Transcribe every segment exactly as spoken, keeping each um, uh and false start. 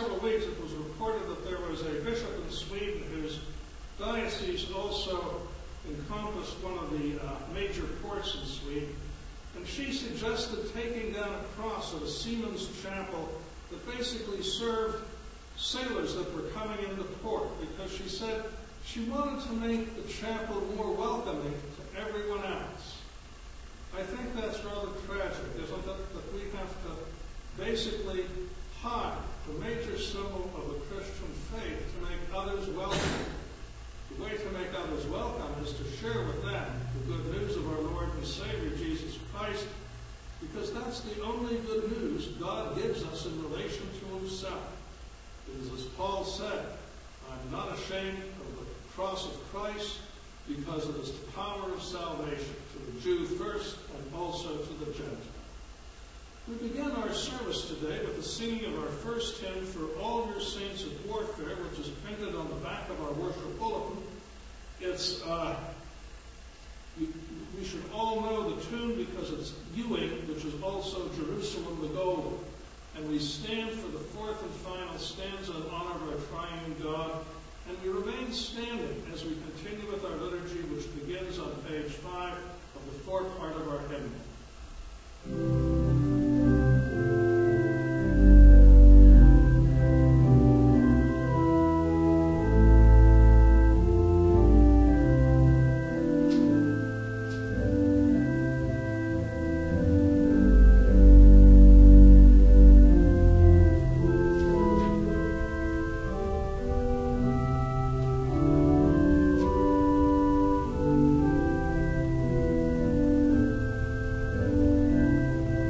several weeks it was reported that there was a bishop in Sweden whose diocese also encompassed one of the uh, major ports in Sweden. And she suggested taking down a cross at a seaman's chapel that basically served sailors that were coming into port, because she said she wanted to make the chapel more welcoming to everyone else. I think that's rather tragic, isn't it? That we have to basically hide the major symbol of the Christian faith to make others welcome. The way to make others welcome is to share with them the good news of our Lord and Savior Jesus Christ, because that's the only good news God gives us in relation to himself. It is as Paul said, I'm not ashamed of the cross of Christ, because it is the power of salvation to the Jew first and also to the Gentile. We begin our service today with the singing of our first hymn, For All Your Saints of Warfare, which is printed on the back of our worship bulletin. It's, uh, we, we should all know the tune because it's Ewing, which is also Jerusalem the Golden. And we stand for the fourth and final stanza in honor of our triune God. And we remain standing as we continue with our liturgy, which begins on page five of the fourth part of our hymn. Thank you.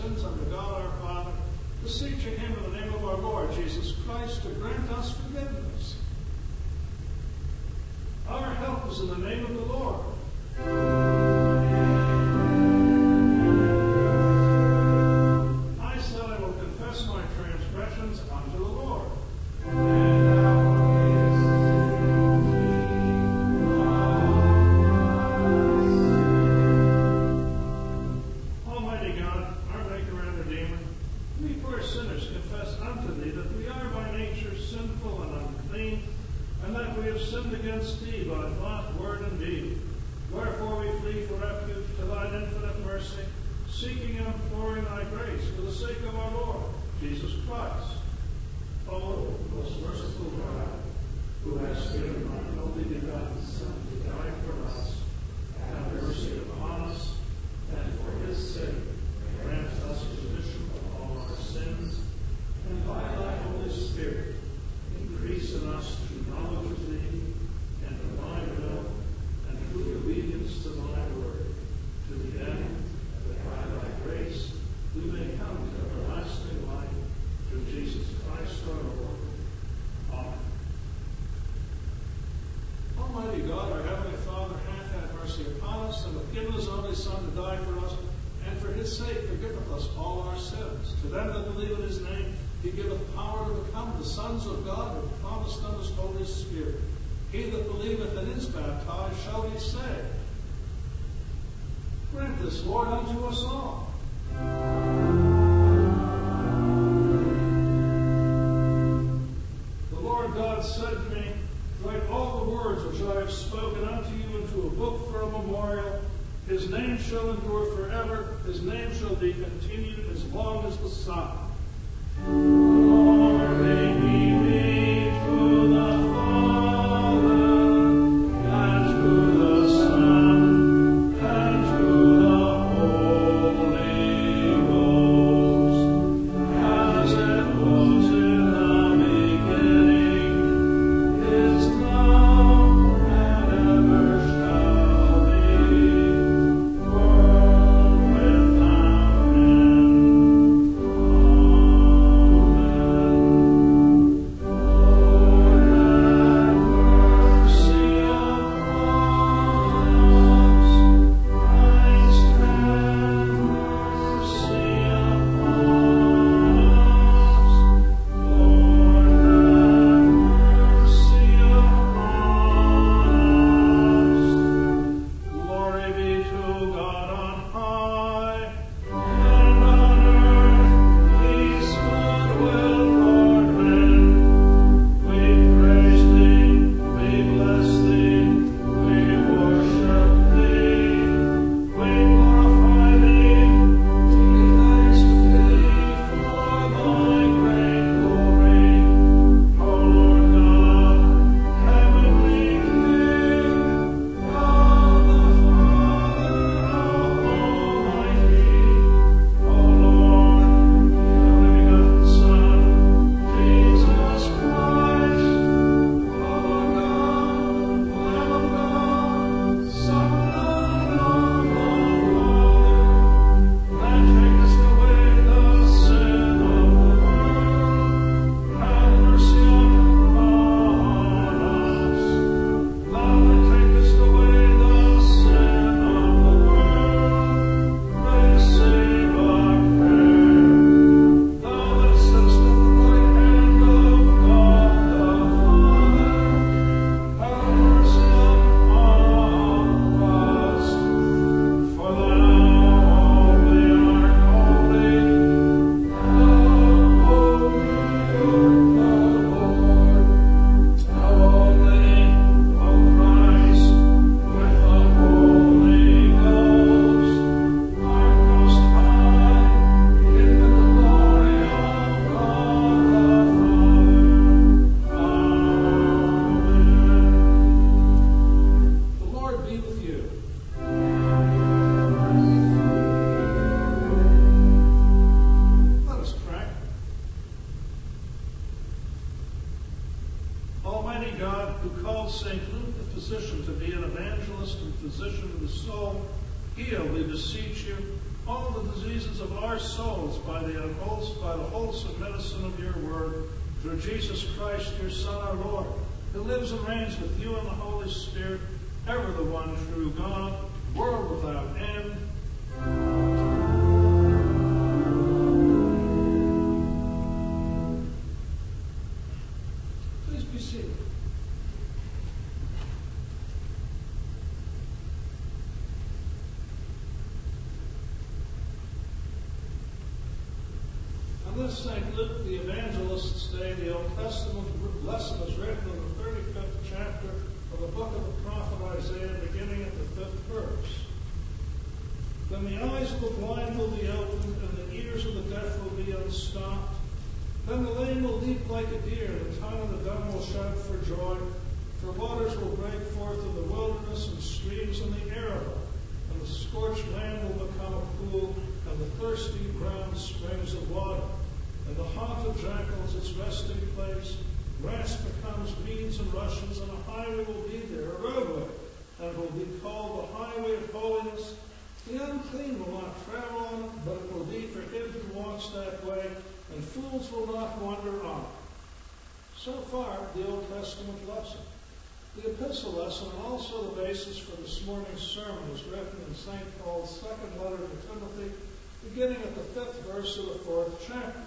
sins unto God our Father, beseeching him in the name of our Lord Jesus Christ to grant us forgiveness. Our help is in the name of the Lord. I said I will confess my transgressions unto the Lord. Almighty God, our Maker and Redeemer, we poor sinners confess unto thee that we are by nature sinful and unclean, and that we have sinned against thee by thought, word, and deed. Wherefore we flee for refuge to thine infinite mercy, seeking and imploring thy grace for the sake of our Lord Jesus Christ. O most merciful God, who hast given thine only begotten Son to die for us, have mercy upon us, and for his sake grant us remission of all our sins, and by thy Holy Spirit increase in us true knowledge of thee, and of thy will, and true obedience to thy word, to the end that by thy grace we may come to everlasting life through Jesus Christ our Lord. Amen. Almighty God, our Heavenly Father, hath had mercy upon us, and hath given his only Son to die for us, and for his sake forgiveth us all our sins. To them that believe in his name, he giveth power to become the sons of God, and promised them his Holy Spirit. He that believeth and is baptized shall be saved. Grant this, Lord, unto us all. The Lord God said to me, write all the words which I have spoken unto you into a book for a memorial. His name shall endure forever. His name shall be continued as long as the sun. Glory be to the Father, and to the Son, and to the Holy Ghost, as it was in the beginning, is now, and ever shall be, world without end. Amen. our souls by the, unwholes- by the wholesome medicine of your word, through Jesus Christ, your Son, our Lord, who lives and reigns with you in the Holy Spirit, ever the one true God, world without end. Please be seated. On this Saint Luke, the evangelist's day, the Old Testament lesson is written in the thirty-fifth chapter of the book of the prophet Isaiah, beginning at the fifth verse. Then the eyes of the blind will be opened, and the ears of the deaf will be unstopped. Then the lame will leap like a deer, and the tongue of the dumb will shout for joy. For waters will break forth in the wilderness, and streams in the Arabah. And the scorched land will become a pool, and the thirsty ground springs of water. And the haunt of jackals its resting place. Grass becomes reeds and rushes, and a highway will be there, a roadway, and will be called the highway of holiness. The unclean will not travel on it, but it will be for him who walks that way, and fools will not wander on it. So far, the Old Testament lesson. The epistle lesson, and also the basis for this morning's sermon, is written in Saint Paul's second letter to Timothy, beginning at the fifth verse of the fourth chapter.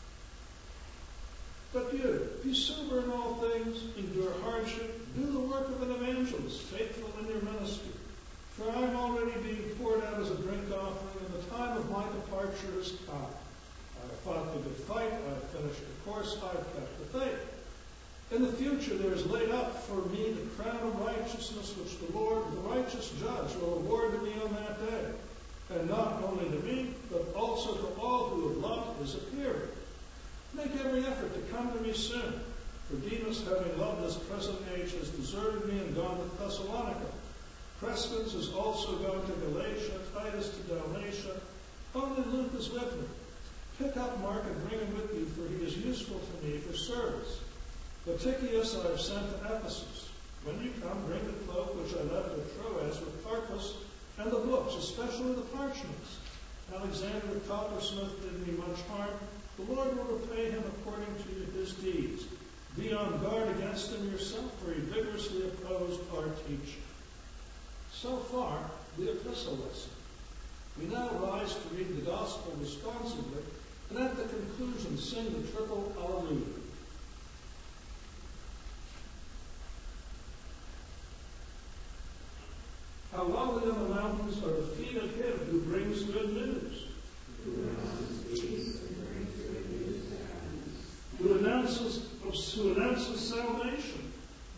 But you, be sober in all things, endure hardship, do the work of an evangelist, faithful in your ministry. For I am already being poured out as a drink offering, and the time of my departure has come. I have fought the good fight, I have finished the course, I have kept the faith. In the future there is laid up for me the crown of righteousness, which the Lord, the righteous judge, will award to me on that day. And not only to me, but also to all who have loved his appearing. Make every effort to come to me soon. For Demas, having loved this present age, has deserted me and gone to Thessalonica. Crescens is also gone to Galatia, Titus to Dalmatia. Only Luke is with me. Pick up Mark and bring him with you, for he is useful to me for service. But Tychicus I have sent to Ephesus. When you come, bring the cloak which I left at Troas with Carpus, and the books, especially the parchments. Alexander the coppersmith did me much harm. The Lord will repay him according to his deeds. Be on guard against him yourself, for he vigorously opposed our teaching. So far, the epistle lesson. We now rise to read the gospel responsibly, and at the conclusion sing the triple Alleluia. How lovely on the mountains are the feet of him who brings good news. Who announces, who announces salvation.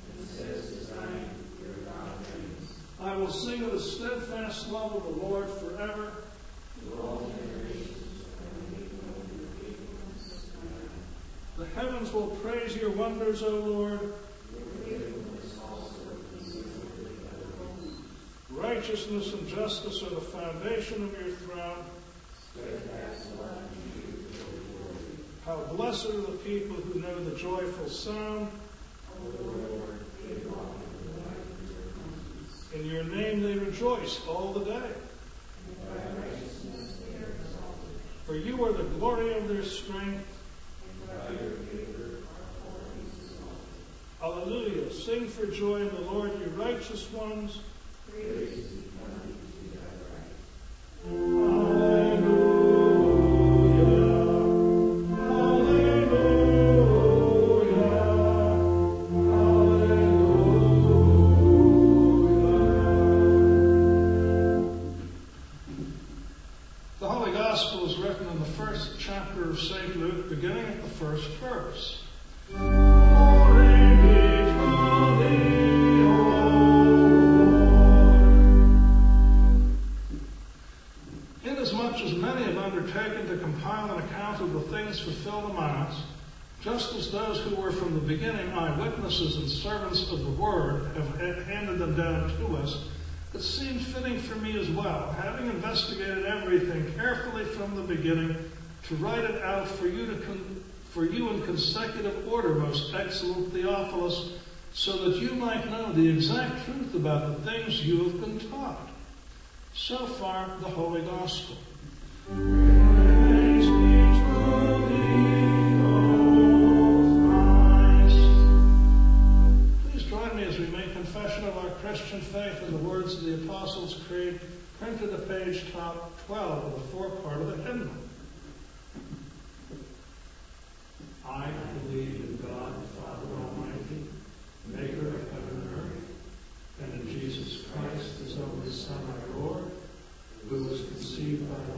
I will sing of the steadfast love of the Lord forever. The heavens will praise your wonders, O Lord. Righteousness and justice are the foundation of your throne. How blessed are the people who know the joyful sound. In your name they rejoice all the day. For you are the glory of their strength. Alleluia. Sing for joy in the Lord, you righteous ones. Saint Luke, beginning at the first verse. Glory be to thee, O Lord. Inasmuch as many have undertaken to compile an account of the things fulfilled among us, just as those who were from the beginning eyewitnesses and servants of the word have handed them down to us, it seemed fitting for me as well, having investigated everything carefully from the beginning, to write it out for you to con- for you in consecutive order, most excellent Theophilus, so that you might know the exact truth about the things you have been taught. So far, the Holy Gospel.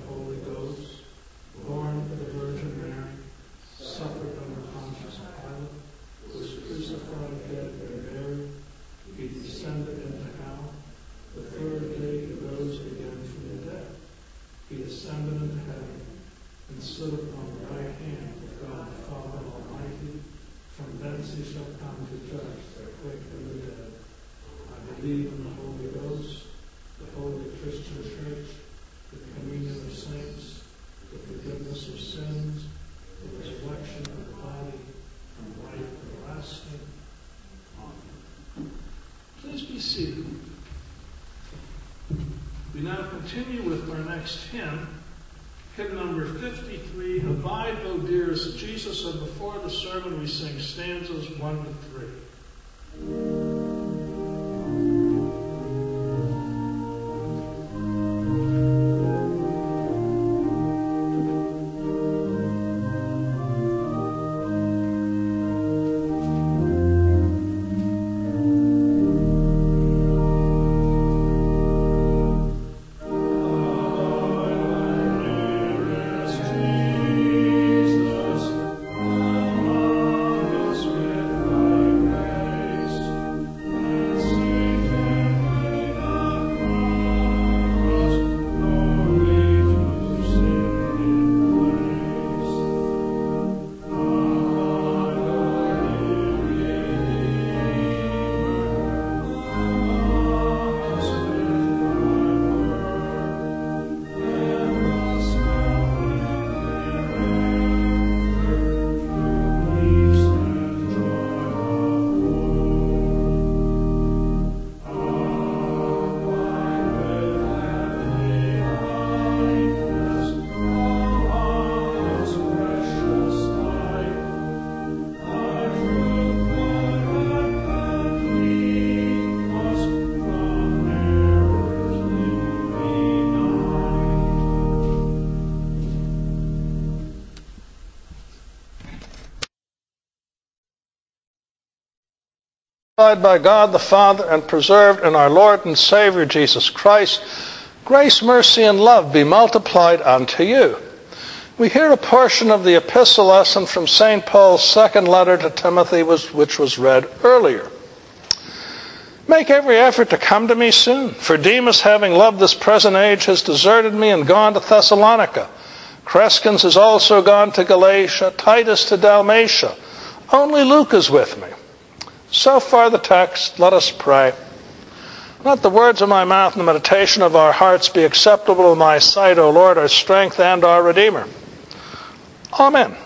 the Holy Ghost, born of the Virgin Mary, suffered under Pontius Pilate, was crucified, dead, and buried. He descended into hell. The third day he rose again from the dead. He ascended into heaven and stood upon the right hand of God the Father Almighty. From thence he shall come to judge the quick and the dead. I believe in the Holy Ghost, the holy Christian church, the communion of saints, the forgiveness of sins, the resurrection of the body, and life everlasting. Amen. Please be seated. We now continue with our next hymn, hymn number fifty-three, Abide, O Dearest Jesus, and before the sermon we sing stanzas one to three. By God the Father and preserved in our Lord and Savior Jesus Christ, grace, mercy, and love be multiplied unto you. We hear a portion of the epistle lesson from Saint Paul's second letter to Timothy, which was read earlier. Make every effort to come to me soon, for Demas, having loved this present age, has deserted me and gone to Thessalonica. Crescens has also gone to Galatia, Titus to Dalmatia. Only Luke is with me. So far the text. Let us pray. Let the words of my mouth and the meditation of our hearts be acceptable in thy sight, O Lord, our strength and our Redeemer. Amen.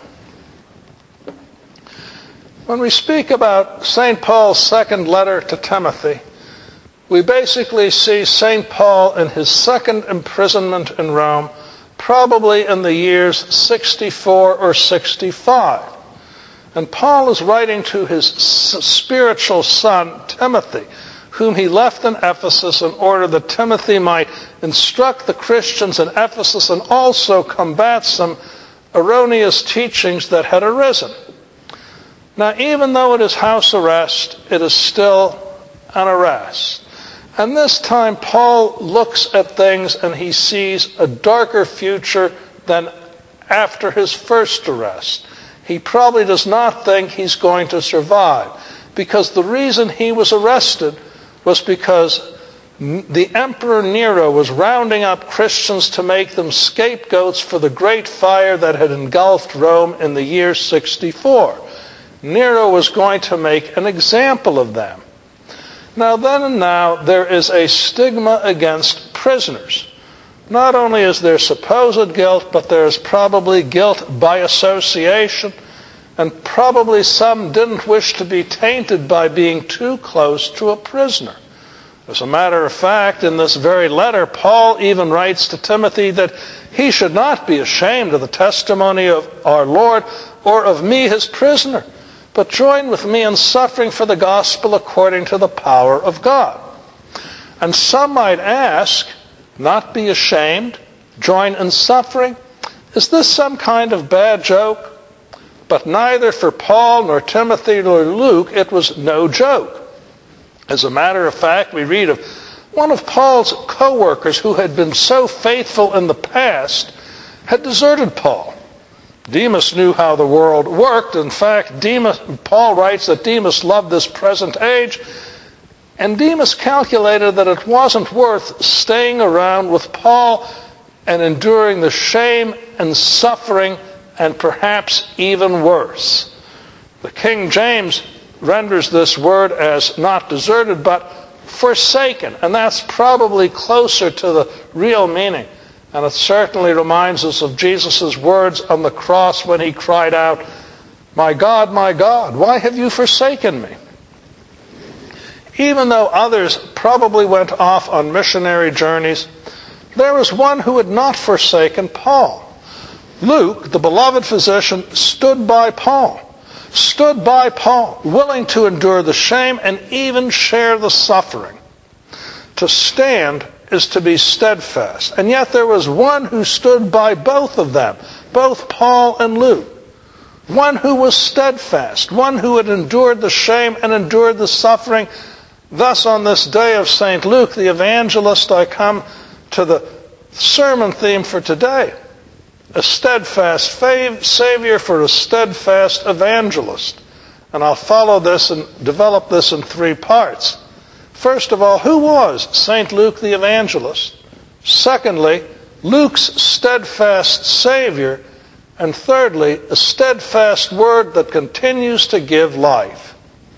When we speak about Saint Paul's second letter to Timothy, we basically see Saint Paul in his second imprisonment in Rome, probably in the years sixty-four or sixty-five. And Paul is writing to his spiritual son, Timothy, whom he left in Ephesus in order that Timothy might instruct the Christians in Ephesus and also combat some erroneous teachings that had arisen. Now, even though it is house arrest, it is still an arrest. And this time, Paul looks at things and he sees a darker future than after his first arrest. He probably does not think he's going to survive, because the reason he was arrested was because the Emperor Nero was rounding up Christians to make them scapegoats for the great fire that had engulfed Rome in the year sixty-four. Nero was going to make an example of them. Now, then and now, there is a stigma against prisoners. Not only is there supposed guilt, but there is probably guilt by association, and probably some didn't wish to be tainted by being too close to a prisoner. As a matter of fact, in this very letter, Paul even writes to Timothy that he should not be ashamed of the testimony of our Lord or of me, his prisoner, but join with me in suffering for the gospel according to the power of God. And some might ask, not be ashamed, join in suffering? Is this some kind of bad joke? But neither for Paul nor Timothy nor Luke, it was no joke. As a matter of fact, we read of one of Paul's co-workers who had been so faithful in the past had deserted Paul. Demas knew how the world worked. In fact, Demas, Paul writes that Demas loved this present age, and Demas calculated that it wasn't worth staying around with Paul and enduring the shame and suffering and perhaps even worse. The King James renders this word as not deserted, but forsaken, and that's probably closer to the real meaning. And it certainly reminds us of Jesus' words on the cross when he cried out, "My God, my God, why have you forsaken me?" Even though others probably went off on missionary journeys, there was one who had not forsaken Paul. Luke, the beloved physician, stood by Paul. Stood by Paul, willing to endure the shame and even share the suffering. To stand is to be steadfast. And yet there was one who stood by both of them, both Paul and Luke. One who was steadfast, one who had endured the shame and endured the suffering. Thus, on this day of Saint Luke, the evangelist, I come to the sermon theme for today. A steadfast Savior for a steadfast evangelist. And I'll follow this and develop this in three parts. First of all, who was Saint Luke the evangelist? Secondly, Luke's steadfast Savior. And thirdly, a steadfast word that continues to give life.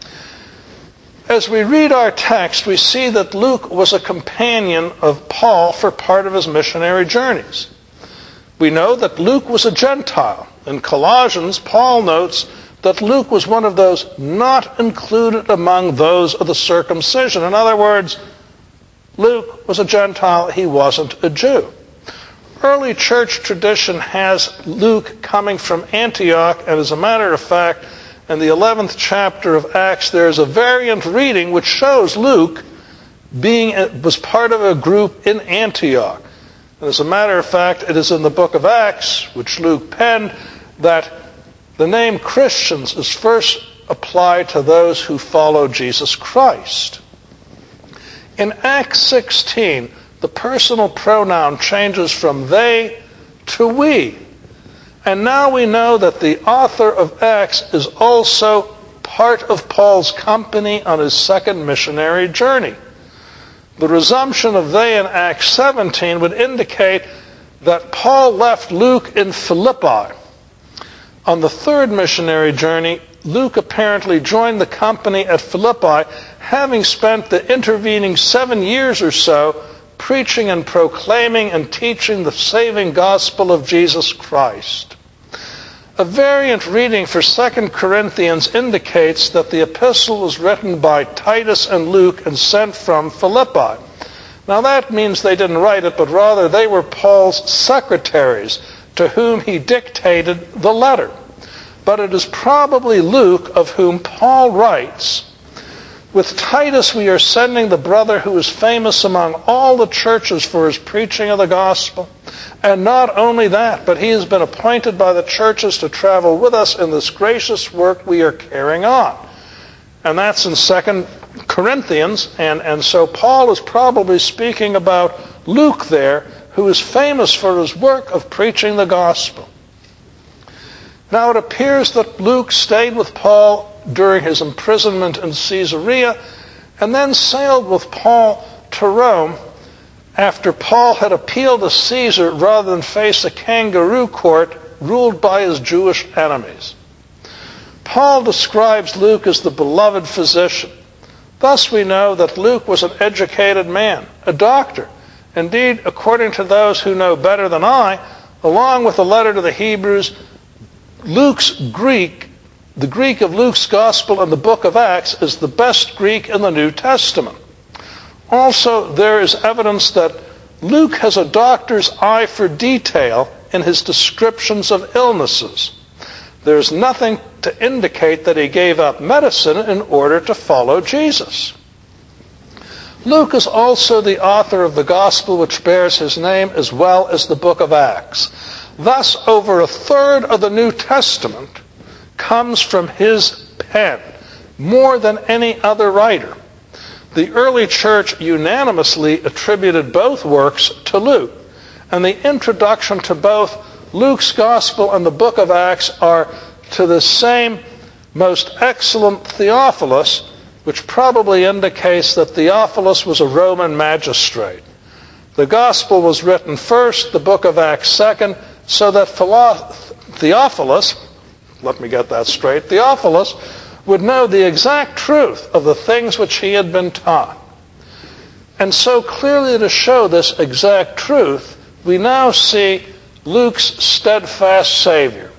As we read our text, we see that Luke was a companion of Paul for part of his missionary journeys. We know that Luke was a Gentile. In Colossians, Paul notes that Luke was one of those not included among those of the circumcision. In other words, Luke was a Gentile, he wasn't a Jew. Early church tradition has Luke coming from Antioch, and as a matter of fact, in the eleventh chapter of Acts, there's a variant reading which shows Luke being was part of a group in Antioch. And as a matter of fact, it is in the book of Acts, which Luke penned, that the name Christians is first applied to those who follow Jesus Christ. In Acts sixteen, the personal pronoun changes from they to we. And now we know that the author of Acts is also part of Paul's company on his second missionary journey. The resumption of they in Acts seventeen would indicate that Paul left Luke in Philippi. On the third missionary journey, Luke apparently joined the company at Philippi, having spent the intervening seven years or so preaching and proclaiming and teaching the saving gospel of Jesus Christ. A variant reading for Second Corinthians indicates that the epistle was written by Titus and Luke and sent from Philippi. Now that means they didn't write it, but rather they were Paul's secretaries to whom he dictated the letter. But it is probably Luke of whom Paul writes, "With Titus we are sending the brother who is famous among all the churches for his preaching of the gospel. And not only that, but he has been appointed by the churches to travel with us in this gracious work we are carrying on." And that's in Second Corinthians, and, and so Paul is probably speaking about Luke there, who is famous for his work of preaching the gospel. Now it appears that Luke stayed with Paul during his imprisonment in Caesarea, and then sailed with Paul to Rome after Paul had appealed to Caesar rather than face a kangaroo court ruled by his Jewish enemies. Paul describes Luke as the beloved physician. Thus we know that Luke was an educated man, a doctor. Indeed, according to those who know better than I, along with the letter to the Hebrews, Luke's Greek, the Greek of Luke's Gospel and the book of Acts, is the best Greek in the New Testament. Also, there is evidence that Luke has a doctor's eye for detail in his descriptions of illnesses. There's nothing to indicate that he gave up medicine in order to follow Jesus. Luke is also the author of the Gospel which bears his name, as well as the book of Acts. Thus, over a third of the New Testament comes from his pen, more than any other writer. The early church unanimously attributed both works to Luke, and the introduction to both Luke's Gospel and the book of Acts are to the same most excellent Theophilus, which probably indicates that Theophilus was a Roman magistrate. The Gospel was written first, the book of Acts second, so that Theophilus, let me get that straight, Theophilus would know the exact truth of the things which he had been taught. And so clearly to show this exact truth, we now see Luke's steadfast Savior.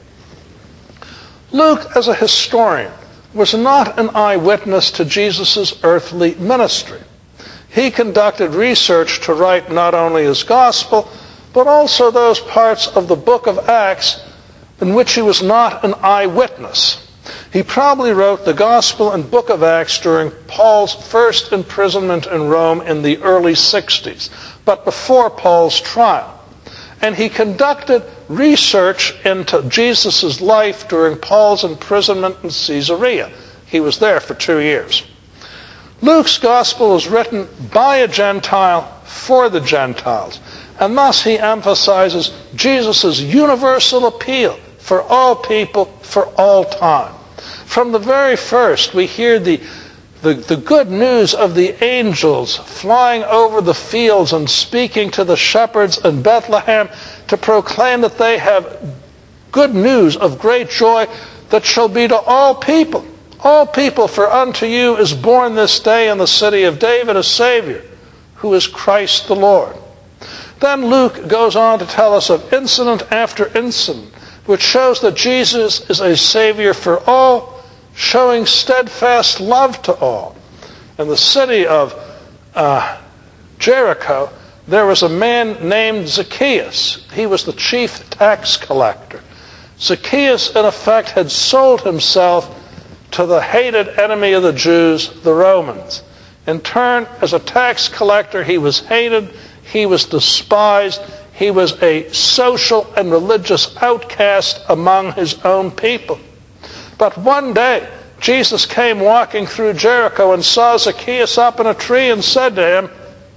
Luke, as a historian, was not an eyewitness to Jesus' earthly ministry. He conducted research to write not only his gospel, but also those parts of the book of Acts in which he was not an eyewitness. He probably wrote the Gospel and book of Acts during Paul's first imprisonment in Rome in the early sixties, but before Paul's trial. And he conducted research into Jesus' life during Paul's imprisonment in Caesarea. He was there for two years. Luke's Gospel was written by a Gentile for the Gentiles, and thus he emphasizes Jesus' universal appeal for all people, for all time. From the very first, we hear the, the, the good news of the angels flying over the fields and speaking to the shepherds in Bethlehem to proclaim that they have good news of great joy that shall be to all people. All people, for unto you is born this day in the city of David a Savior, who is Christ the Lord. Then Luke goes on to tell us of incident after incident, which shows that Jesus is a Savior for all, showing steadfast love to all. In the city of uh, Jericho, there was a man named Zacchaeus. He was the chief tax collector. Zacchaeus, in effect, had sold himself to the hated enemy of the Jews, the Romans. In turn, as a tax collector, he was hated, he was despised, he was a social and religious outcast among his own people. But one day, Jesus came walking through Jericho and saw Zacchaeus up in a tree and said to him,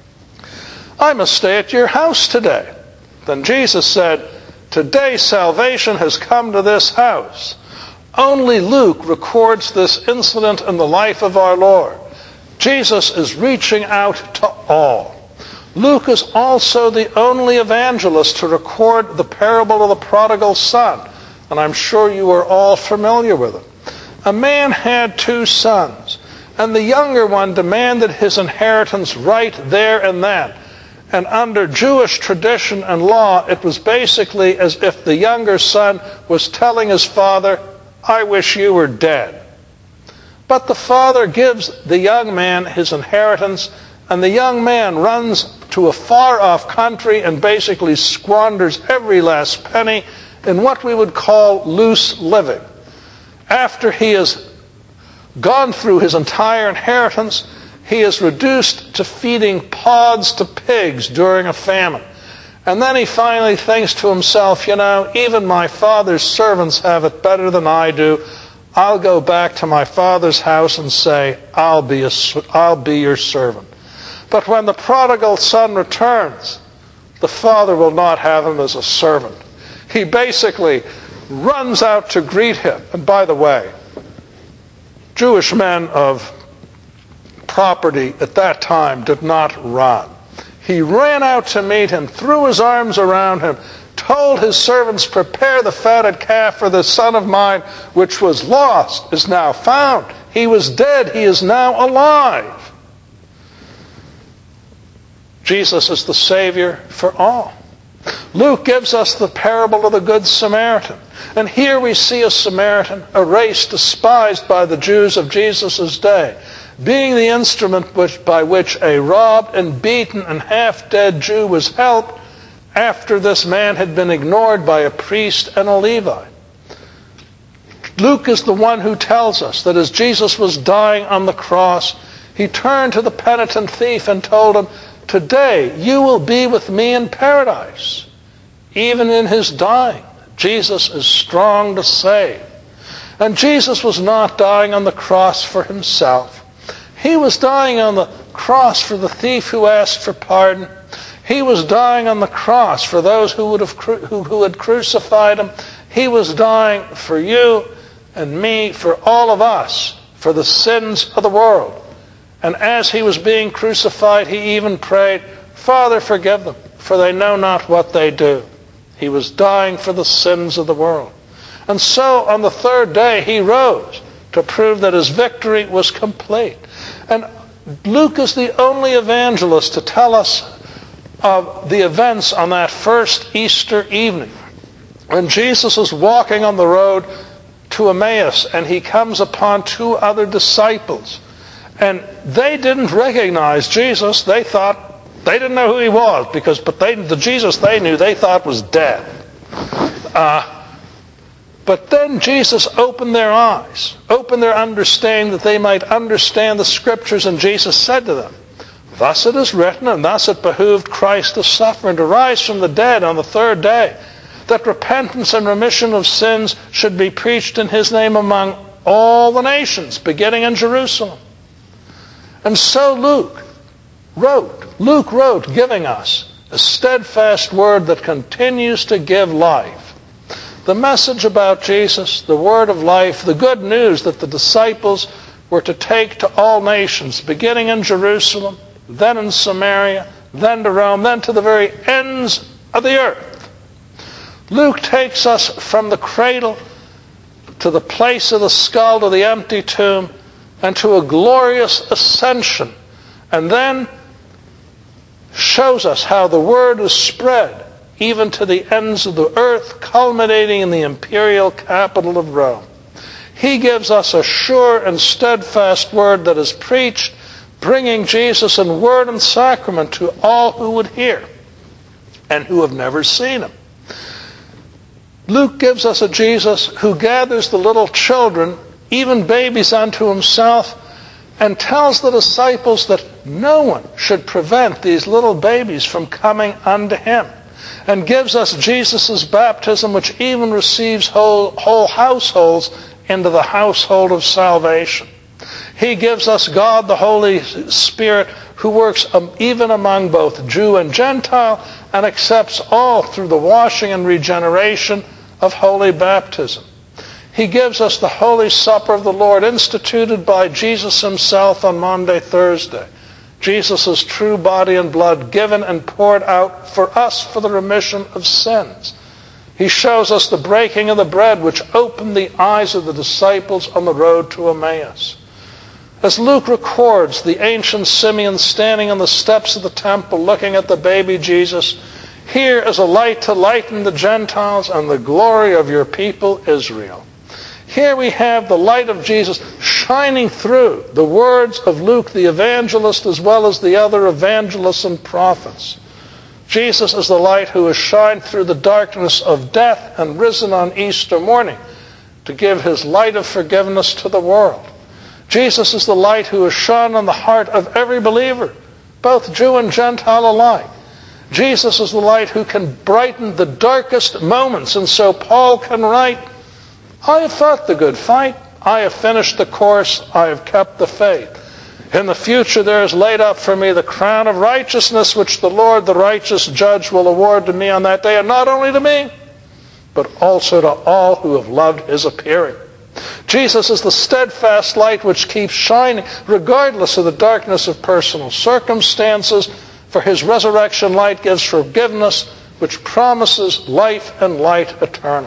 I must stay at your house today. Then Jesus said, today salvation has come to this house. Only Luke records this incident in the life of our Lord. Jesus is reaching out to all. Luke is also the only evangelist to record the parable of the prodigal son, and I'm sure you are all familiar with it. A man had two sons, and the younger one demanded his inheritance right there and then. And under Jewish tradition and law, it was basically as if the younger son was telling his father, I wish you were dead. But the father gives the young man his inheritance, and the young man runs to a far-off country and basically squanders every last penny in what we would call loose living. After he has gone through his entire inheritance, he is reduced to feeding pods to pigs during a famine. And then he finally thinks to himself, you know, even my father's servants have it better than I do. I'll go back to my father's house and say, I'll be, a, I'll be your servant. But when the prodigal son returns, the father will not have him as a servant. He basically runs out to greet him. And by the way, Jewish men of property at that time did not run. He ran out to meet him, threw his arms around him, told his servants, prepare the fatted calf, for the son of mine, which was lost, is now found. He was dead, he is now alive. Jesus is the Savior for all. Luke gives us the parable of the Good Samaritan. And here we see a Samaritan, a race despised by the Jews of Jesus' day, being the instrument which, by which a robbed and beaten and half-dead Jew was helped after this man had been ignored by a priest and a Levite. Luke is the one who tells us that as Jesus was dying on the cross, he turned to the penitent thief and told him, today you will be with me in paradise. Even in his dying, Jesus is strong to save. And Jesus was not dying on the cross for himself. He was dying on the cross for the thief who asked for pardon. He was dying on the cross for those who would have cru- who, who had crucified him. He was dying for you and me, for all of us, for the sins of the world. And as he was being crucified, he even prayed, Father, forgive them, for they know not what they do. He was dying for the sins of the world. And so on the third day he rose to prove that his victory was complete. And Luke is the only evangelist to tell us of the events on that first Easter evening, when Jesus is walking on the road to Emmaus, and he comes upon two other disciples. And they didn't recognize Jesus. They thought, they didn't know who he was, because but they, the Jesus they knew, they thought was dead. Uh, but then Jesus opened their eyes, opened their understanding, that they might understand the Scriptures, and Jesus said to them, Thus it is written, and thus it behooved Christ to suffer and to rise from the dead on the third day, that repentance and remission of sins should be preached in his name among all the nations, beginning in Jerusalem. And so Luke wrote, Luke wrote, giving us a steadfast word that continues to give life. The message about Jesus, the word of life, the good news that the disciples were to take to all nations, beginning in Jerusalem, then in Samaria, then to Rome, then to the very ends of the earth. Luke takes us from the cradle to the place of the skull, to the empty tomb, and to a glorious ascension, and then shows us how the word is spread even to the ends of the earth, culminating in the imperial capital of Rome. He gives us a sure and steadfast word that is preached, bringing Jesus in word and sacrament to all who would hear and who have never seen him. Luke gives us a Jesus who gathers the little children, even babies, unto himself, and tells the disciples that no one should prevent these little babies from coming unto him, and gives us Jesus' baptism, which even receives whole, whole households into the household of salvation. He gives us God, the Holy Spirit, who works even among both Jew and Gentile, and accepts all through the washing and regeneration of holy baptism. He gives us the Holy Supper of the Lord, instituted by Jesus himself on Maundy Thursday. Jesus' true body and blood given and poured out for us for the remission of sins. He shows us the breaking of the bread, which opened the eyes of the disciples on the road to Emmaus. As Luke records the ancient Simeon standing on the steps of the temple looking at the baby Jesus, here is a light to lighten the Gentiles and the glory of your people Israel. Here we have the light of Jesus shining through the words of Luke the evangelist, as well as the other evangelists and prophets. Jesus is the light who has shined through the darkness of death and risen on Easter morning to give his light of forgiveness to the world. Jesus is the light who has shone on the heart of every believer, both Jew and Gentile alike. Jesus is the light who can brighten the darkest moments, and so Paul can write, I have fought the good fight, I have finished the course, I have kept the faith. In the future there is laid up for me the crown of righteousness, which the Lord, the righteous judge, will award to me on that day, and not only to me, but also to all who have loved his appearing. Jesus is the steadfast light which keeps shining regardless of the darkness of personal circumstances, for his resurrection light gives forgiveness, which promises life and light eternal.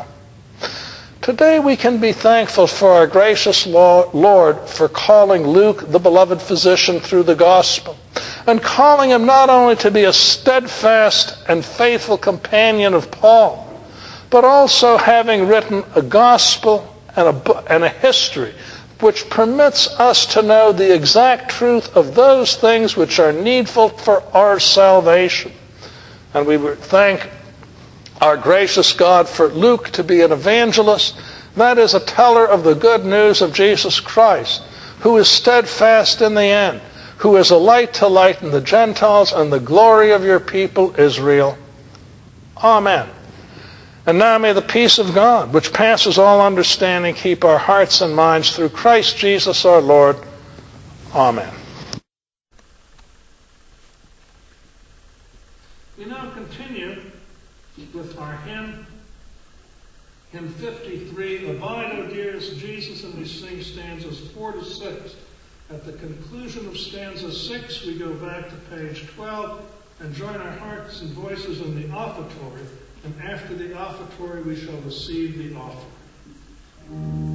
Today we can be thankful for our gracious Lord for calling Luke the beloved physician through the gospel, and calling him not only to be a steadfast and faithful companion of Paul, but also having written a gospel and a, and a history which permits us to know the exact truth of those things which are needful for our salvation. And we thank our gracious God for Luke to be an evangelist, that is, a teller of the good news of Jesus Christ, who is steadfast in the end, who is a light to lighten the Gentiles and the glory of your people Israel. Amen. And now may the peace of God, which passes all understanding, keep our hearts and minds through Christ Jesus our Lord. Amen. Hymn fifty-three, Abide, O dearest Jesus, and we sing stanzas four to six. At the conclusion of stanza six, we go back to page twelve and join our hearts and voices in the offertory, and after the offertory we shall receive the offering.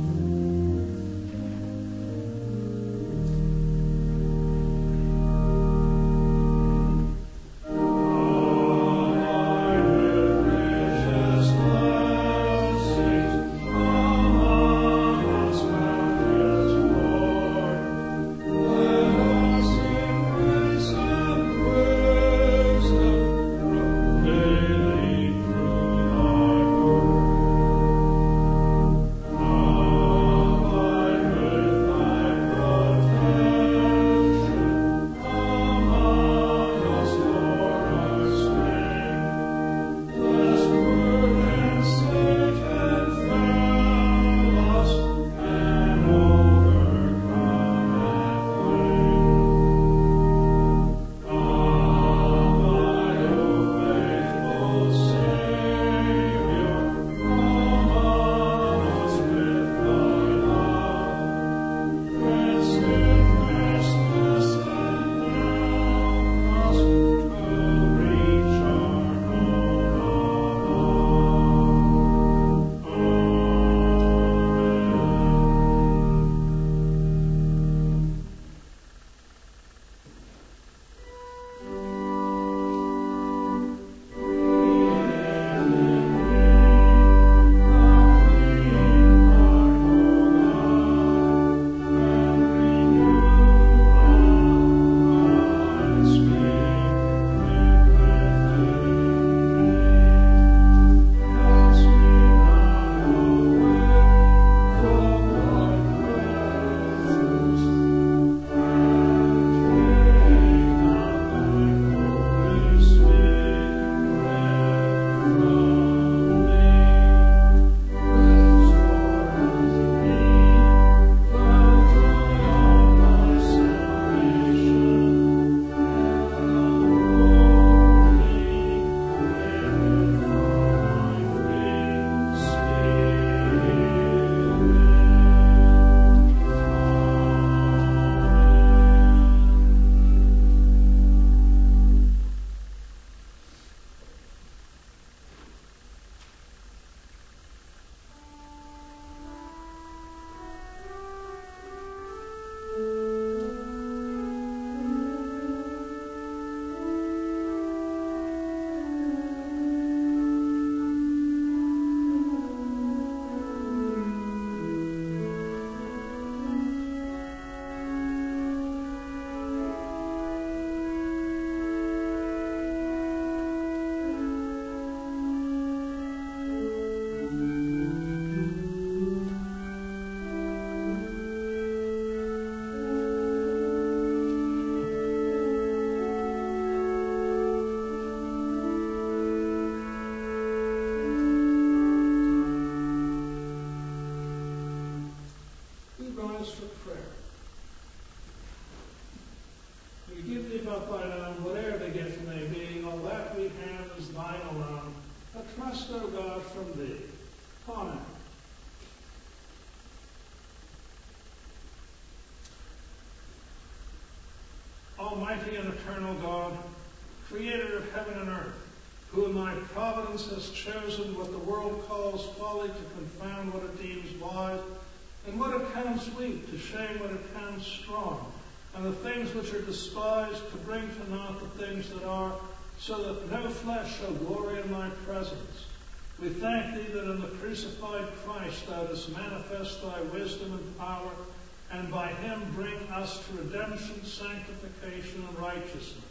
Almighty and eternal God, creator of heaven and earth, who in thy providence has chosen what the world calls folly to confound what it deems wise, and what it counts weak to shame what it counts strong, and the things which are despised to bring to naught the things that are, so that no flesh shall glory in thy presence. We thank thee that in the crucified Christ thou dost manifest thy wisdom and power, and by him bring us to redemption, sanctification, and righteousness.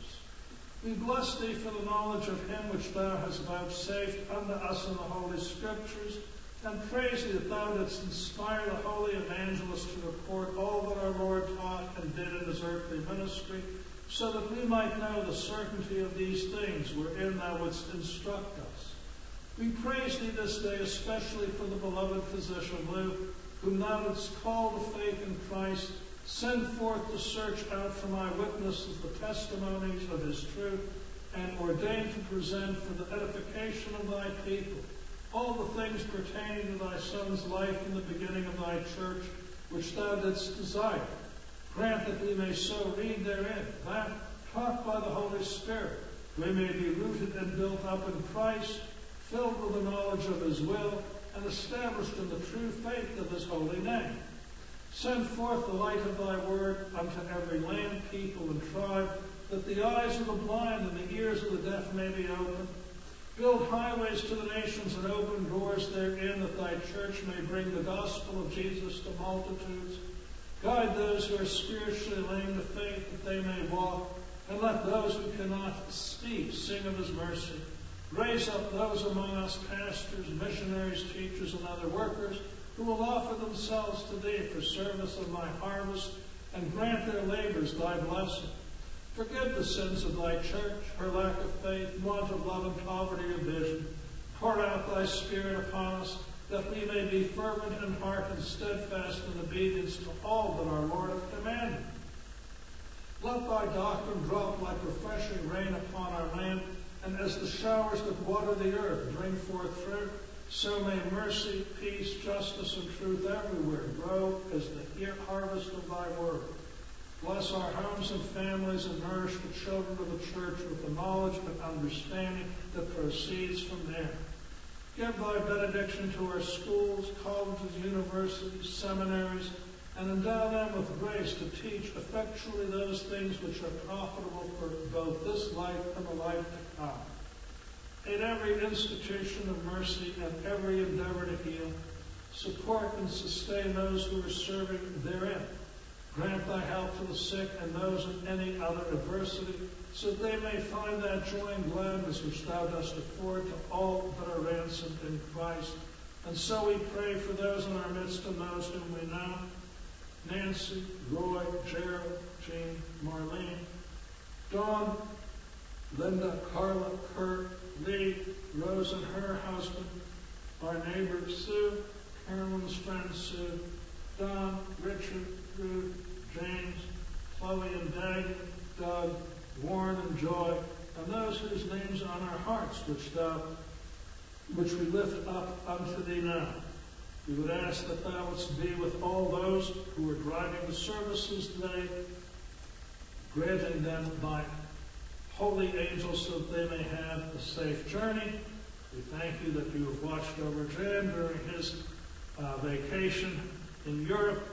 We bless thee for the knowledge of him which thou hast vouchsafed unto us in the Holy Scriptures, and praise thee that thou didst inspire the holy evangelist to report all that our Lord taught and did in his earthly ministry, so that we might know the certainty of these things wherein thou wouldst instruct us. We praise thee this day especially for the beloved physician Luke, whom thou didst call to faith in Christ, send forth to search out from eyewitnesses the testimonies of his truth, and ordain to present for the edification of thy people all the things pertaining to thy Son's life in the beginning of thy church, which thou didst desire. Grant that we may so read therein, that, taught by the Holy Spirit, we may be rooted and built up in Christ, filled with the knowledge of his will, and established in the true faith of his holy name. Send forth the light of thy word unto every land, people, and tribe, that the eyes of the blind and the ears of the deaf may be opened. Build highways to the nations and open doors therein, that thy church may bring the gospel of Jesus to multitudes. Guide those who are spiritually lame to faith, that they may walk, and let those who cannot speak sing of his mercy. Raise up those among us, pastors, missionaries, teachers, and other workers, who will offer themselves to thee for service of thy harvest, and grant their labors thy blessing. Forgive the sins of thy church, her lack of faith, want of love, and poverty of vision. Pour out thy Spirit upon us, that we may be fervent in heart and steadfast in obedience to all that our Lord hath commanded. Let thy doctrine drop like refreshing rain upon our land, and as the showers that water the earth bring forth fruit, so may mercy, peace, justice, and truth everywhere grow as the harvest of thy word. Bless our homes and families, and nourish the children of the church with the knowledge and understanding that proceeds from there. Give thy benediction to our schools, colleges, universities, seminaries, and endow them with grace to teach effectually those things which are profitable for both this life and the life to come. In every institution of mercy and every endeavor to heal, support and sustain those who are serving therein. Grant thy help to the sick and those in any other adversity, so that they may find that joy and gladness which thou dost afford to all that are ransomed in Christ. And so we pray for those in our midst and those whom we know: Nancy, Roy, Gerald, Jean, Marlene, Dawn, Linda, Carla, Kurt, Lee, Rose and her husband, our neighbor Sue, Carolyn's friend Sue, Don, Richard, Ruth, James, Chloe and Dag, Doug, Warren and Joy, and those whose names are on our hearts, which thou, which we lift up unto thee now. We would ask that thou wouldst be with all those who are driving the services today, granting them thy holy angels so that they may have a safe journey. We thank you that you have watched over Jan during his uh, vacation in Europe.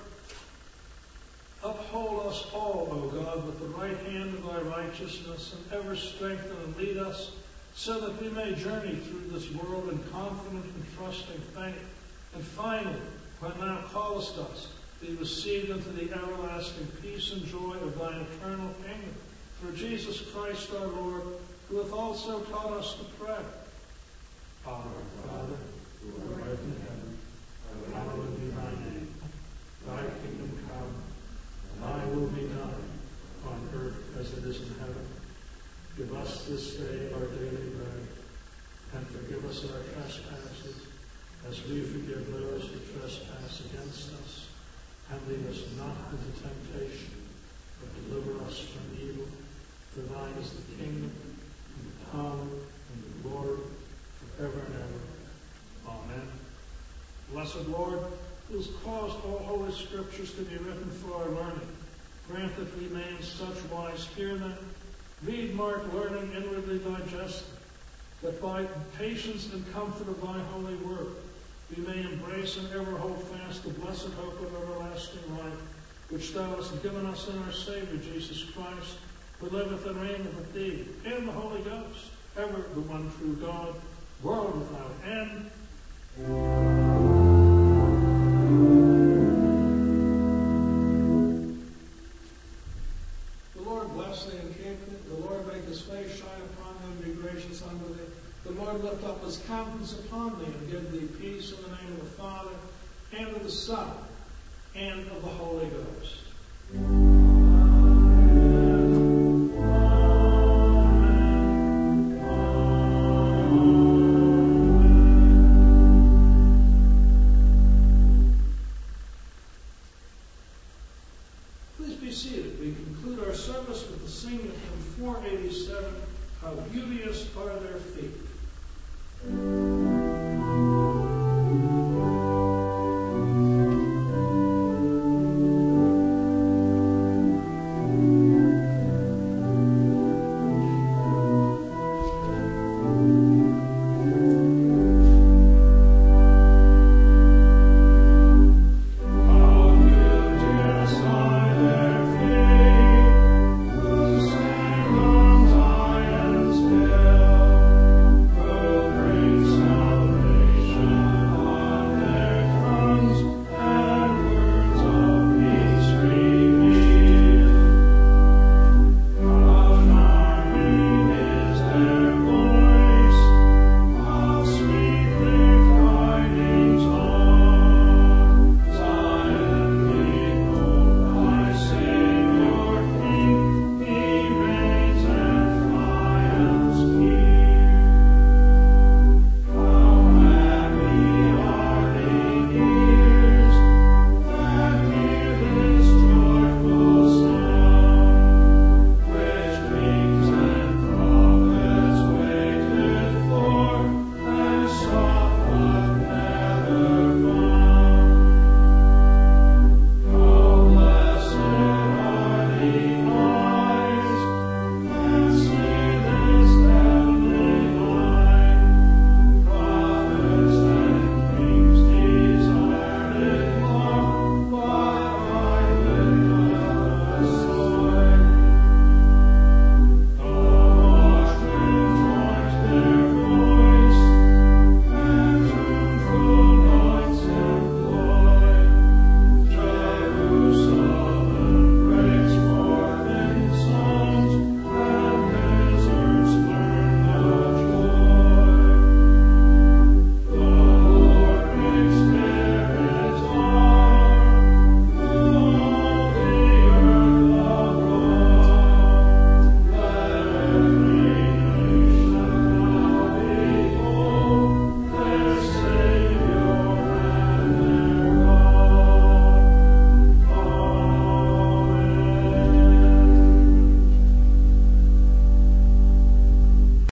Uphold us all, O God, with the right hand of thy righteousness, and ever strengthen and lead us, so that we may journey through this world in confident and trusting faith. And finally, when thou callest us, be received into the everlasting peace and joy of thy eternal kingdom. Through Jesus Christ our Lord, who hath also taught us to pray. Our Father, who art in heaven, hallowed be thy name. Thy kingdom come, thy will be done, on earth as it is in heaven. Give us this day our daily bread, and forgive us our trespasses, as we forgive those who trespass against us. And lead us not into temptation, but deliver us from evil. For thine is the kingdom, and the power, and the glory, forever and ever. Amen. Blessed Lord, who has caused all holy scriptures to be written for our learning, grant that we may in such wise hear them, read, mark, learning, inwardly digest them, that by patience and comfort of thy holy word we may embrace and ever hold fast the blessed hope of everlasting life, which thou hast given us in our Savior Jesus Christ, who liveth and reigneth with thee in the Holy Ghost, ever the one true God, world without end. The Lord bless thee and keep thee. The Lord make his face shine upon thee and be gracious unto thee. The Lord lift up his countenance upon thee and give thee peace in the name of the Father, and of the Son, and of the Holy Ghost. Please be seated. We conclude our service with the singing of hymn four eighty-seven, How Beauteous Are Their Feet.